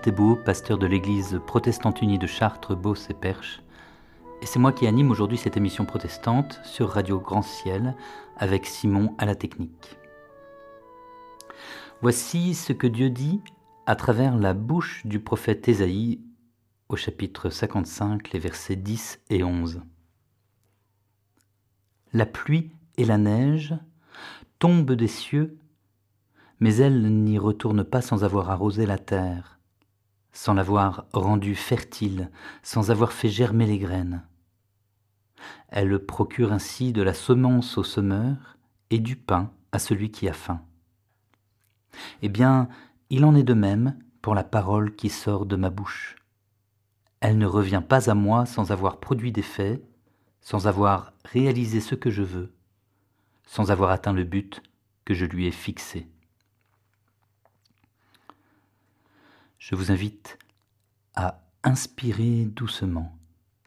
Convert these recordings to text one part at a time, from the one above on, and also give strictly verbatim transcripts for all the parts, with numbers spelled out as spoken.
Thébault, pasteur de l'église protestante unie de Chartres, Beauce et Perche. Et c'est moi qui anime aujourd'hui cette émission protestante sur Radio Grand Ciel avec Simon à la technique. Voici ce que Dieu dit à travers la bouche du prophète Ésaïe au chapitre cinquante-cinq, les versets dix et onze. La pluie et la neige tombent des cieux, mais elles n'y retournent pas sans avoir arrosé la terre, sans l'avoir rendue fertile, sans avoir fait germer les graines. Elles procurent ainsi de la semence au semeur et du pain à celui qui a faim. Eh bien, il en est de même pour la parole qui sort de ma bouche. Elle ne revient pas à moi sans avoir produit d'effet, sans avoir réalisé ce que je veux, sans avoir atteint le but que je lui ai fixé. Je vous invite à inspirer doucement.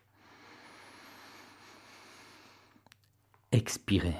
Expirez.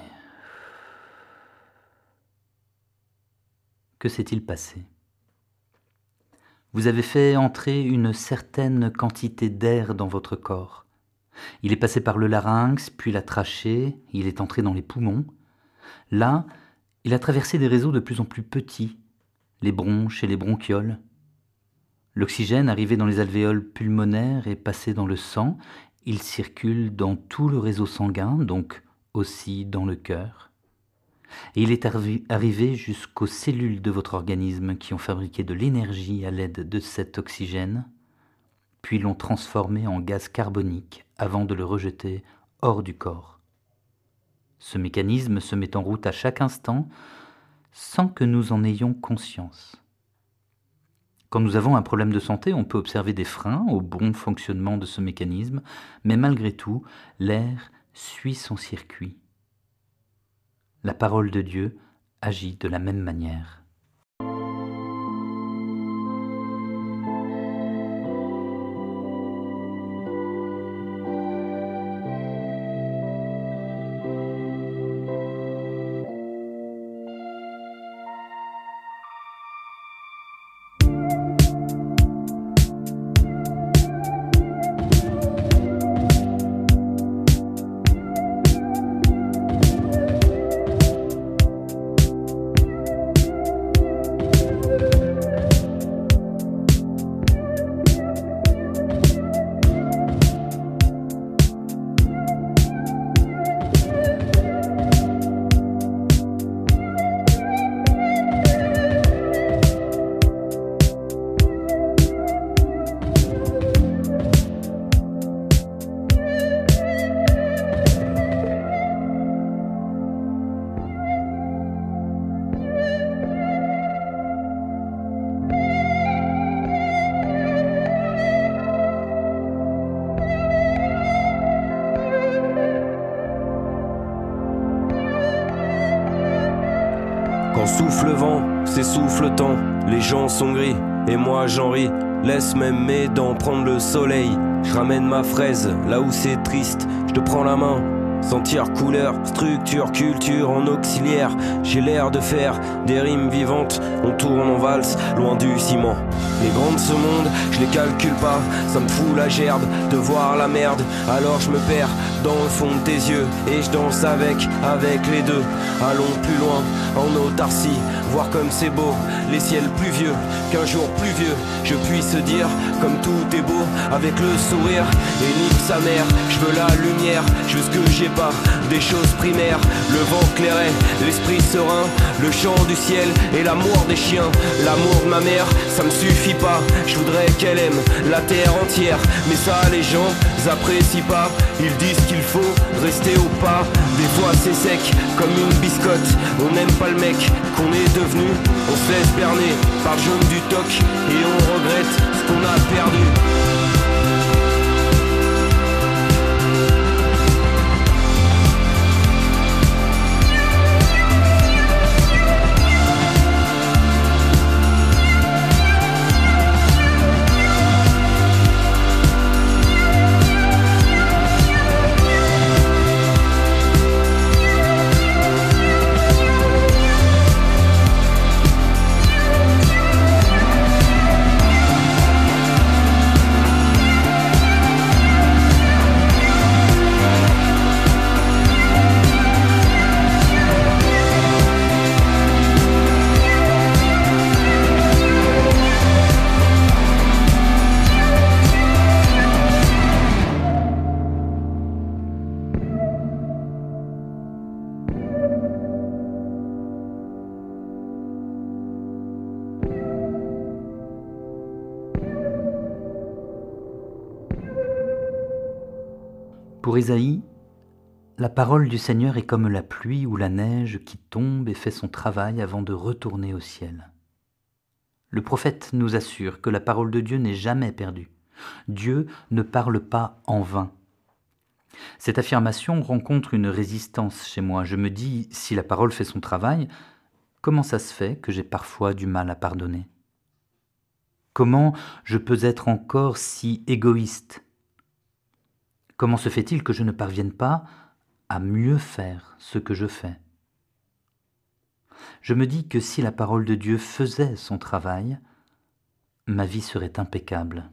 Que s'est-il passé ? Vous avez fait entrer une certaine quantité d'air dans votre corps. Il est passé par le larynx, puis la trachée, il est entré dans les poumons. Là, il a traversé des réseaux de plus en plus petits, les bronches et les bronchioles. L'oxygène, arrivé dans les alvéoles pulmonaires, est passé dans le sang. Il circule dans tout le réseau sanguin, donc aussi dans le cœur. Et il est arri- arrivé jusqu'aux cellules de votre organisme qui ont fabriqué de l'énergie à l'aide de cet oxygène, puis l'ont transformé en gaz carbonique avant de le rejeter hors du corps. Ce mécanisme se met en route à chaque instant sans que nous en ayons conscience. Quand nous avons un problème de santé, on peut observer des freins au bon fonctionnement de ce mécanisme, mais malgré tout, l'air suit son circuit. La parole de Dieu agit de la même manière. Quand souffle le vent, s'essouffle le temps, les gens sont gris, et moi j'en ris. Laisse même mes dents prendre le soleil. Je ramène ma fraise là où c'est triste, je te prends la main. Sentir couleur, structure, culture en auxiliaire. J'ai l'air de faire des rimes vivantes. On tourne en valse, loin du ciment. Les grands de ce monde, je les calcule pas. Ça me fout la gerbe de voir la merde. Alors je me perds dans le fond de tes yeux et je danse avec, avec les deux. Allons plus loin, en autarcie, voir comme c'est beau. Les ciels pluvieux, qu'un jour pluvieux je puisse dire comme tout est beau avec le sourire. Et nique sa mère, je veux la lumière, je veux ce que j'ai pas, des choses primaires. Le vent clairait, l'esprit serein, le chant du ciel et l'amour des chiens. L'amour de ma mère, ça me suffit pas, je voudrais qu'elle aime la terre entière. Mais ça les gens apprécient pas, ils disent qu'il faut rester au pas. Des fois c'est sec comme une biscotte, on n'aime pas le mec qu'on est devenu. On se laisse berner par le jaune du toc et on regrette ce qu'on a perdu. Pour Ésaïe, la parole du Seigneur est comme la pluie ou la neige qui tombe et fait son travail avant de retourner au ciel. Le prophète nous assure que la parole de Dieu n'est jamais perdue. Dieu ne parle pas en vain. Cette affirmation rencontre une résistance chez moi. Je me dis, si la parole fait son travail, comment ça se fait que j'ai parfois du mal à pardonner ? Comment je peux être encore si égoïste ? Comment se fait-il que je ne parvienne pas à mieux faire ce que je fais ? Je me dis que si la parole de Dieu faisait son travail, ma vie serait impeccable.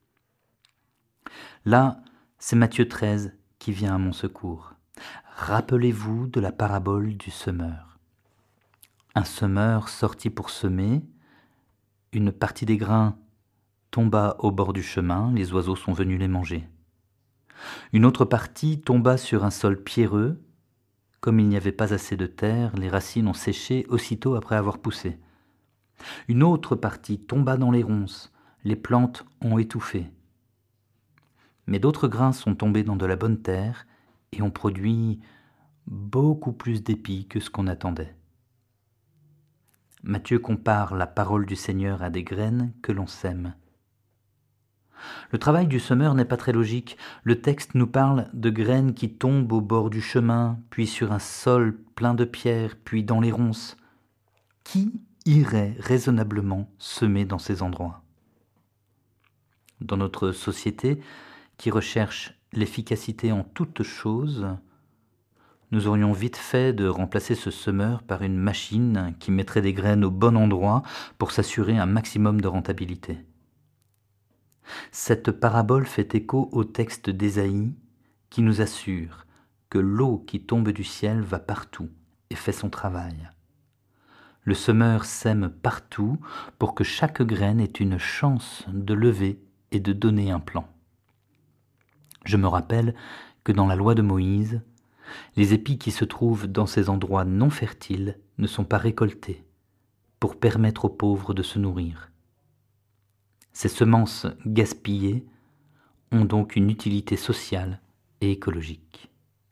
Là, c'est Matthieu treize qui vient à mon secours. Rappelez-vous de la parabole du semeur. Un semeur sortit pour semer, une partie des grains tomba au bord du chemin, les oiseaux sont venus les manger. Une autre partie tomba sur un sol pierreux. Comme il n'y avait pas assez de terre, les racines ont séché aussitôt après avoir poussé. Une autre partie tomba dans les ronces, les plantes ont étouffé. Mais d'autres grains sont tombés dans de la bonne terre et ont produit beaucoup plus d'épis que ce qu'on attendait. Matthieu compare la parole du Seigneur à des graines que l'on sème. Le travail du semeur n'est pas très logique. Le texte nous parle de graines qui tombent au bord du chemin, puis sur un sol plein de pierres, puis dans les ronces. Qui irait raisonnablement semer dans ces endroits ? Dans notre société, qui recherche l'efficacité en toutes choses, nous aurions vite fait de remplacer ce semeur par une machine qui mettrait des graines au bon endroit pour s'assurer un maximum de rentabilité. Cette parabole fait écho au texte d'Ésaïe qui nous assure que l'eau qui tombe du ciel va partout et fait son travail. Le semeur sème partout pour que chaque graine ait une chance de lever et de donner un plant. Je me rappelle que dans la loi de Moïse, les épis qui se trouvent dans ces endroits non fertiles ne sont pas récoltés pour permettre aux pauvres de se nourrir. Ces semences gaspillées ont donc une utilité sociale et écologique.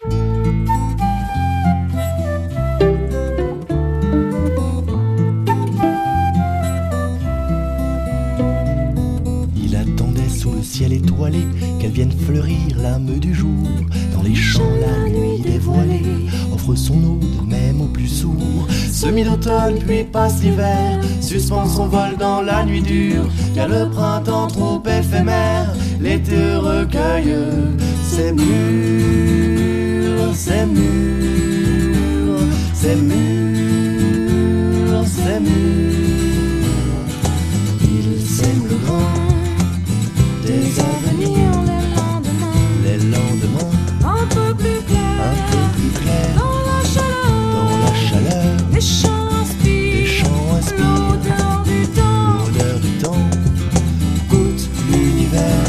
Il attendait sous le ciel étoilé qu'elle vienne fleurir l'âme du jour. Dans les champs, la nuit dévoilée offre son ode même au plus sourd. Semi d'automne puis passe l'hiver, suspend son vol dans la nuit dure. Car le printemps trop éphémère, l'été recueille ses mûres, ses mûres, ses mûres, ses mûres. Il sème le grain des avenirs, les lendemains, Un peu plus clair, un peu plus clairs. dans la chaleur, Dans la chaleur, les chants les inspirent, chants inspirent l'odeur du temps. l'odeur du temps, goûte l'univers.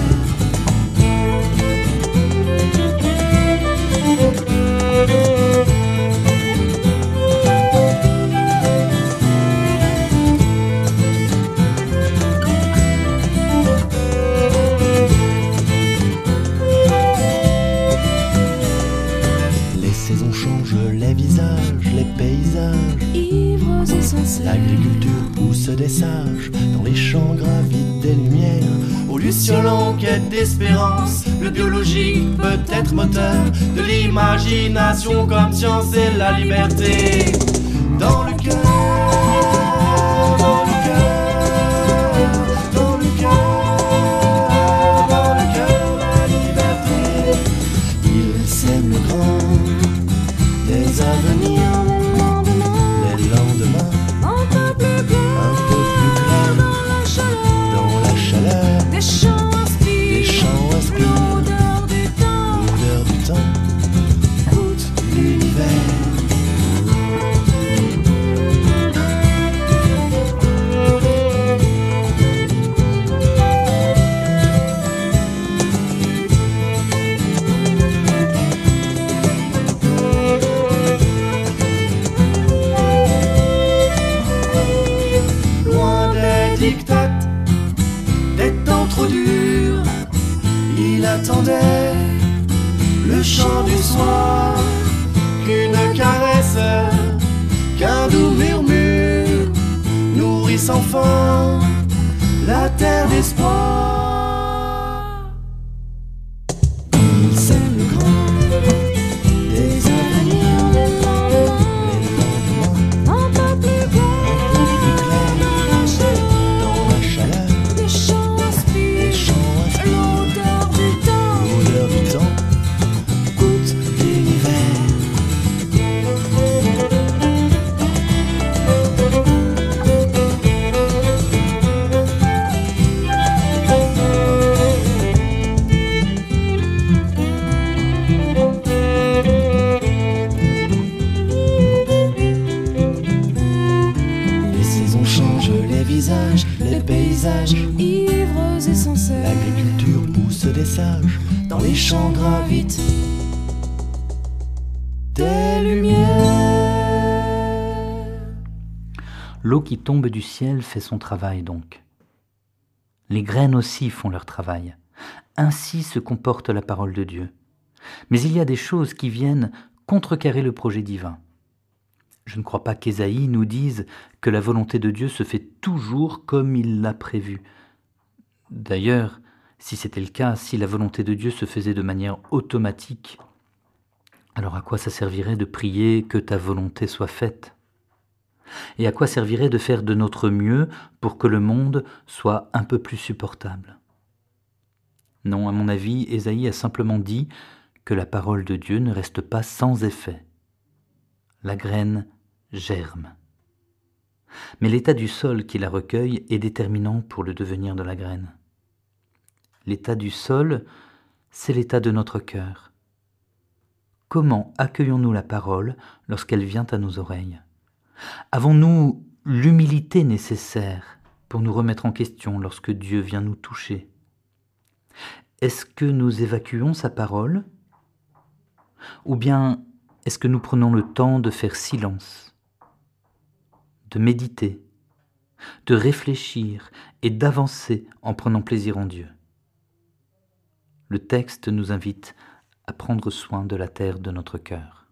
Les saisons changent les visages, les paysages. Ivres insensés, L'agriculture pousse des sages, dans les champs gravitent des lumières. Au luciole en quête d'espérance, le biologique peut être moteur de l'imagination comme science et la liberté. Dans le cœur, dans le cœur, dans le cœur, dans le cœur, la liberté. Il sème le grain des avenirs, les lendemains, un peu plus clair, un peu plus clairs. dans la chaleur, Dans la chaleur, les chants les inspirent, chants inspirent l'odeur du temps. l'odeur du temps, goûte l'univers. Loin des dictates, des temps trop durs, il attendait le chant du soir, qu'une caresse, qu'un doux murmure nourrit sans fin la terre d'espoir. Il sème le grand des avenirs, les lendemains Un peu plus clair dans la chaleur dans la chaleur des champs des inspirent champs inspirent l'odeur du temps. l'odeur du temps, goutte d'univers. Les saisons changent les visages, les paysages. Ivres et sincères, L'agriculture pousse des sages, dans les champs gravitent des lumières. L'eau qui tombe du ciel fait son travail donc. Les graines aussi font leur travail. Ainsi se comporte la parole de Dieu. Mais il y a des choses qui viennent contrecarrer le projet divin. Je ne crois pas qu'Ésaïe nous dise que la volonté de Dieu se fait toujours comme il l'a prévu. D'ailleurs, si c'était le cas, si la volonté de Dieu se faisait de manière automatique, alors à quoi ça servirait de prier que ta volonté soit faite ? Et à quoi servirait de faire de notre mieux pour que le monde soit un peu plus supportable ? Non, à mon avis, Ésaïe a simplement dit que la parole de Dieu ne reste pas sans effet. La graine germe. Mais l'état du sol qui la recueille est déterminant pour le devenir de la graine. L'état du sol, c'est l'état de notre cœur. Comment accueillons-nous la parole lorsqu'elle vient à nos oreilles ? Avons-nous l'humilité nécessaire pour nous remettre en question lorsque Dieu vient nous toucher ? Est-ce que nous évacuons sa parole ? Ou bien est-ce que nous prenons le temps de faire silence, de méditer, de réfléchir et d'avancer en prenant plaisir en Dieu ? Le texte nous invite à prendre soin de la terre de notre cœur.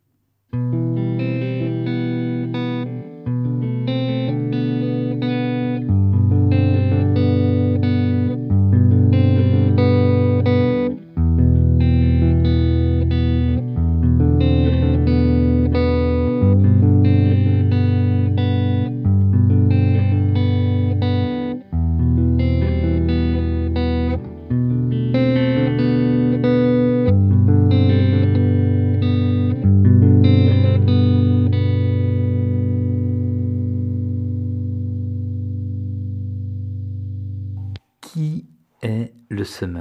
Qui est le semeur ?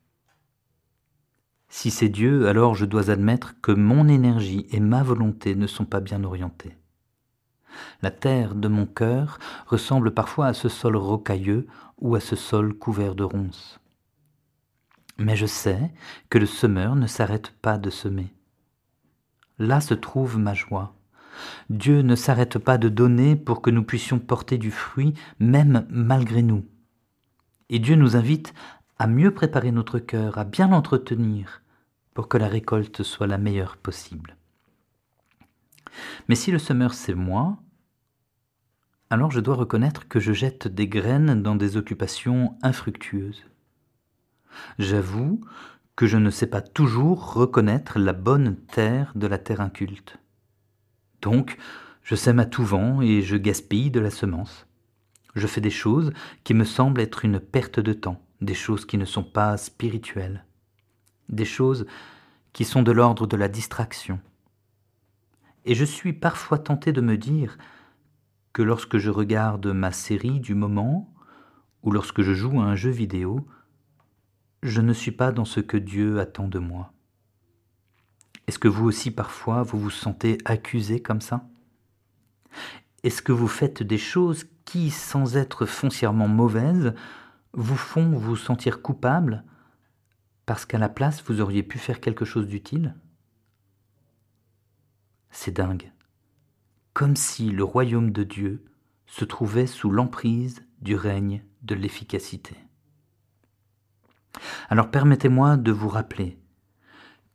Si c'est Dieu, alors je dois admettre que mon énergie et ma volonté ne sont pas bien orientées. La terre de mon cœur ressemble parfois à ce sol rocailleux ou à ce sol couvert de ronces. Mais je sais que le semeur ne s'arrête pas de semer. Là se trouve ma joie. Dieu ne s'arrête pas de donner pour que nous puissions porter du fruit, même malgré nous. Et Dieu nous invite à mieux préparer notre cœur, à bien l'entretenir, pour que la récolte soit la meilleure possible. Mais si le semeur c'est moi, alors je dois reconnaître que je jette des graines dans des occupations infructueuses. J'avoue que je ne sais pas toujours reconnaître la bonne terre de la terre inculte. Donc, je sème à tout vent et je gaspille de la semence. Je fais des choses qui me semblent être une perte de temps, des choses qui ne sont pas spirituelles, des choses qui sont de l'ordre de la distraction. Et je suis parfois tenté de me dire que lorsque je regarde ma série du moment ou lorsque je joue à un jeu vidéo, je ne suis pas dans ce que Dieu attend de moi. Est-ce que vous aussi parfois vous vous sentez accusé comme ça ? Est-ce que vous faites des choses qui, sans être foncièrement mauvaises, vous font vous sentir coupable parce qu'à la place vous auriez pu faire quelque chose d'utile ? C'est dingue. Comme si le royaume de Dieu se trouvait sous l'emprise du règne de l'efficacité. Alors permettez-moi de vous rappeler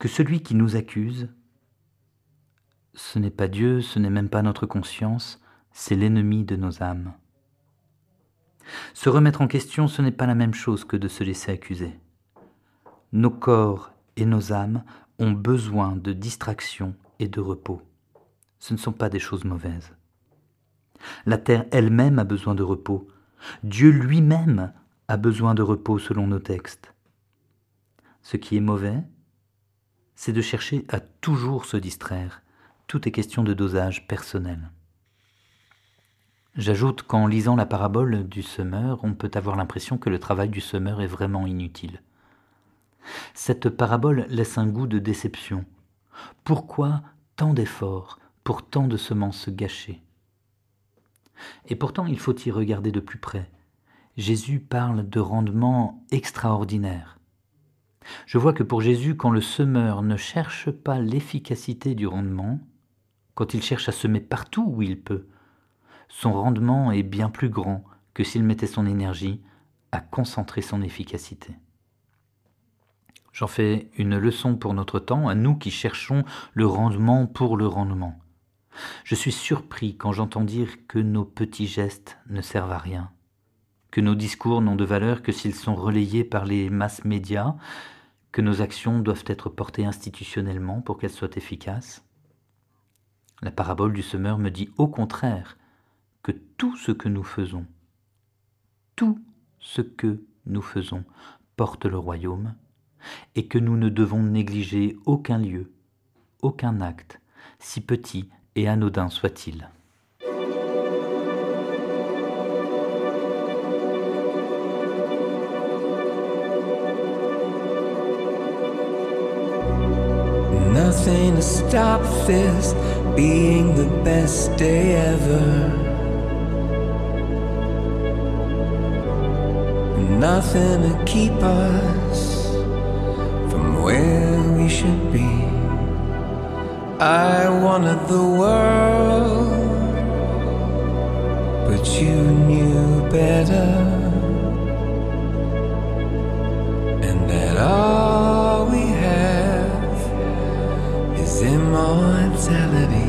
que celui qui nous accuse, ce n'est pas Dieu, ce n'est même pas notre conscience, c'est l'ennemi de nos âmes. Se remettre en question, ce n'est pas la même chose que de se laisser accuser. Nos corps et nos âmes ont besoin de distraction et de repos. Ce ne sont pas des choses mauvaises. La terre elle-même a besoin de repos. Dieu lui-même a besoin de repos selon nos textes. Ce qui est mauvais, c'est de chercher à toujours se distraire. Tout est question de dosage personnel. J'ajoute qu'en lisant la parabole du semeur, on peut avoir l'impression que le travail du semeur est vraiment inutile. Cette parabole laisse un goût de déception. Pourquoi tant d'efforts pour tant de semences gâchées ? Et pourtant, il faut y regarder de plus près. Jésus parle de rendement extraordinaire. Je vois que pour Jésus, quand le semeur ne cherche pas l'efficacité du rendement, quand il cherche à semer partout où il peut, son rendement est bien plus grand que s'il mettait son énergie à concentrer son efficacité. J'en fais une leçon pour notre temps, à nous qui cherchons le rendement pour le rendement. Je suis surpris quand j'entends dire que nos petits gestes ne servent à rien, que nos discours n'ont de valeur que s'ils sont relayés par les masses médias, que nos actions doivent être portées institutionnellement pour qu'elles soient efficaces. La parabole du semeur me dit au contraire que tout ce que nous faisons, tout ce que nous faisons porte le royaume et que nous ne devons négliger aucun lieu, aucun acte, si petit et anodin soit-il. Nothing to stop this being the best day ever. Nothing to keep us from where we should be. I wanted the world, but you knew better. And that all we have is immortality.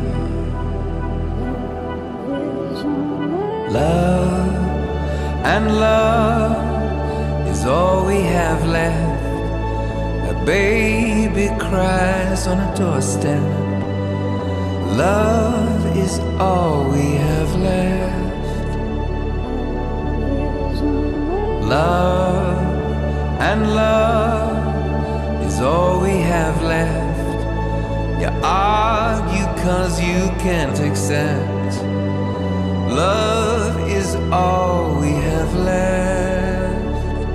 Love and love is all we have left. A baby cries on a doorstep. Love is all we have left. Love and love is all we have left. You argue 'cause you can't accept. Love is all we have left.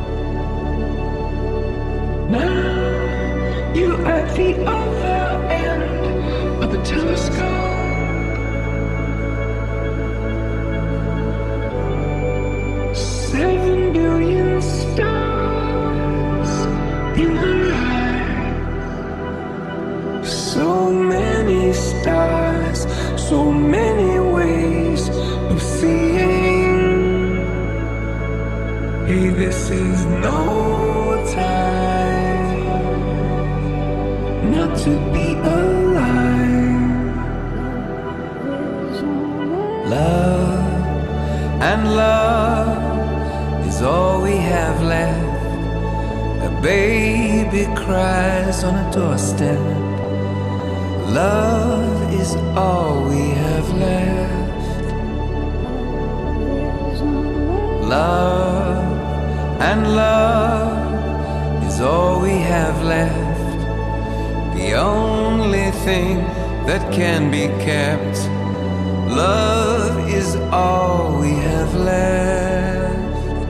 Now you're at the other end of the telescope. Seven billion stars in the night. So many stars, so many ways of seeing. Hey, this is no time not to be alive. Love and love is all we have left. A baby cries on a doorstep. Love is all we have left. Love and love is all we have left. The only thing that can be kept. Love is all we have left.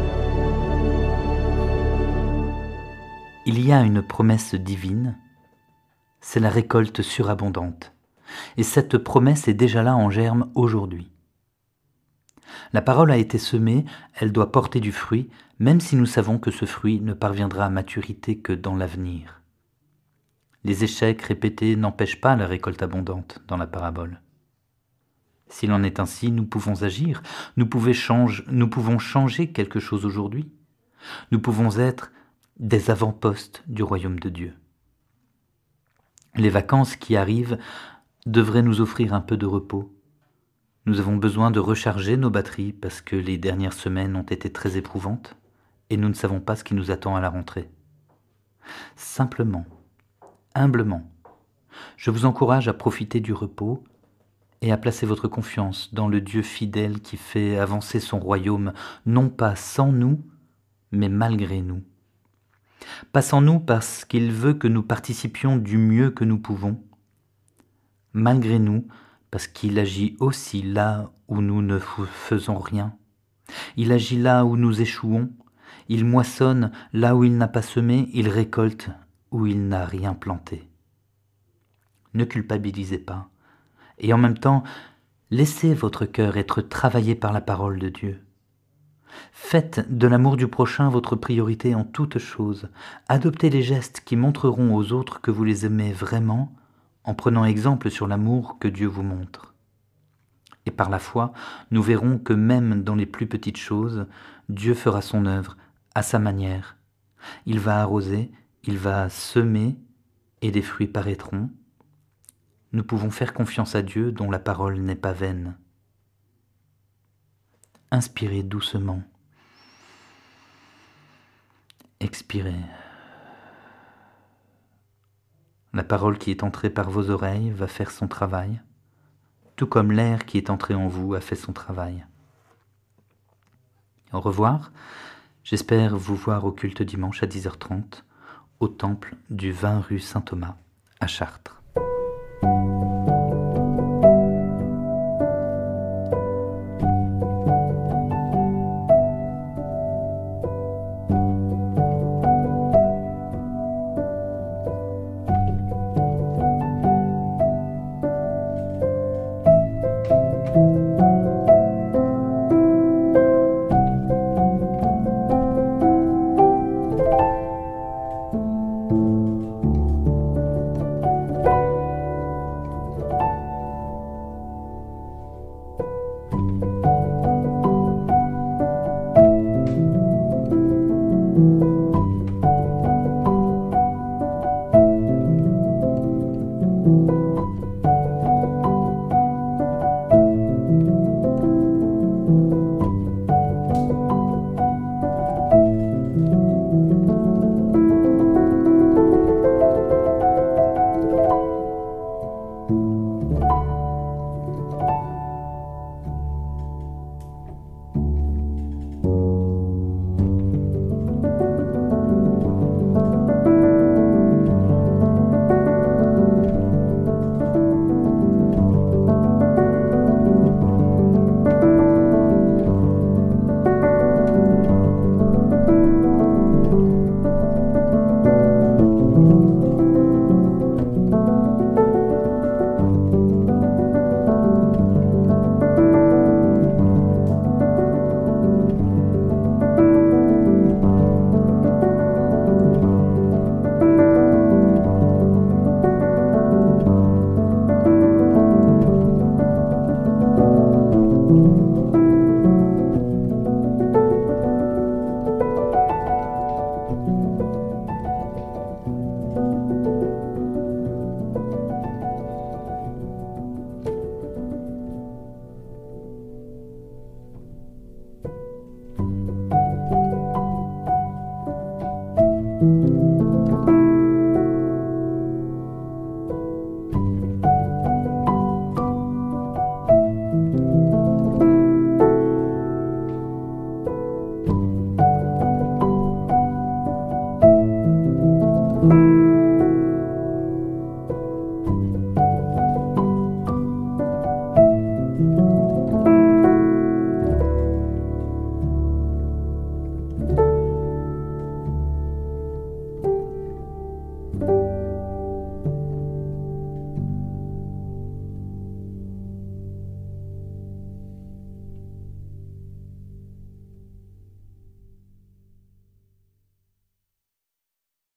Il y a une promesse divine, c'est la récolte surabondante. Et cette promesse est déjà là en germe aujourd'hui. La parole a été semée, elle doit porter du fruit, même si nous savons que ce fruit ne parviendra à maturité que dans l'avenir. Les échecs répétés n'empêchent pas la récolte abondante dans la parabole. S'il en est ainsi, nous pouvons agir, nous pouvons changer, nous pouvons changer quelque chose aujourd'hui. Nous pouvons être des avant-postes du royaume de Dieu. Les vacances qui arrivent devraient nous offrir un peu de repos. Nous avons besoin de recharger nos batteries parce que les dernières semaines ont été très éprouvantes et nous ne savons pas ce qui nous attend à la rentrée. Simplement, humblement, je vous encourage à profiter du repos et à placer votre confiance dans le Dieu fidèle qui fait avancer son royaume, non pas sans nous, mais malgré nous. Pas sans nous parce qu'il veut que nous participions du mieux que nous pouvons, malgré nous parce qu'il agit aussi là où nous ne faisons rien. Il agit là où nous échouons, il moissonne là où il n'a pas semé, il récolte où il n'a rien planté. Ne culpabilisez pas, et en même temps, laissez votre cœur être travaillé par la parole de Dieu. Faites de l'amour du prochain votre priorité en toutes choses. Adoptez les gestes qui montreront aux autres que vous les aimez vraiment, en prenant exemple sur l'amour que Dieu vous montre. Et par la foi, nous verrons que même dans les plus petites choses, Dieu fera son œuvre à sa manière. Il va arroser, il va semer, et des fruits paraîtront. Nous pouvons faire confiance à Dieu dont la parole n'est pas vaine. Inspirez doucement. Expirez. La parole qui est entrée par vos oreilles va faire son travail, tout comme l'air qui est entré en vous a fait son travail. Au revoir, j'espère vous voir au culte dimanche à dix heures trente, au temple du vingt rue Saint-Thomas, à Chartres.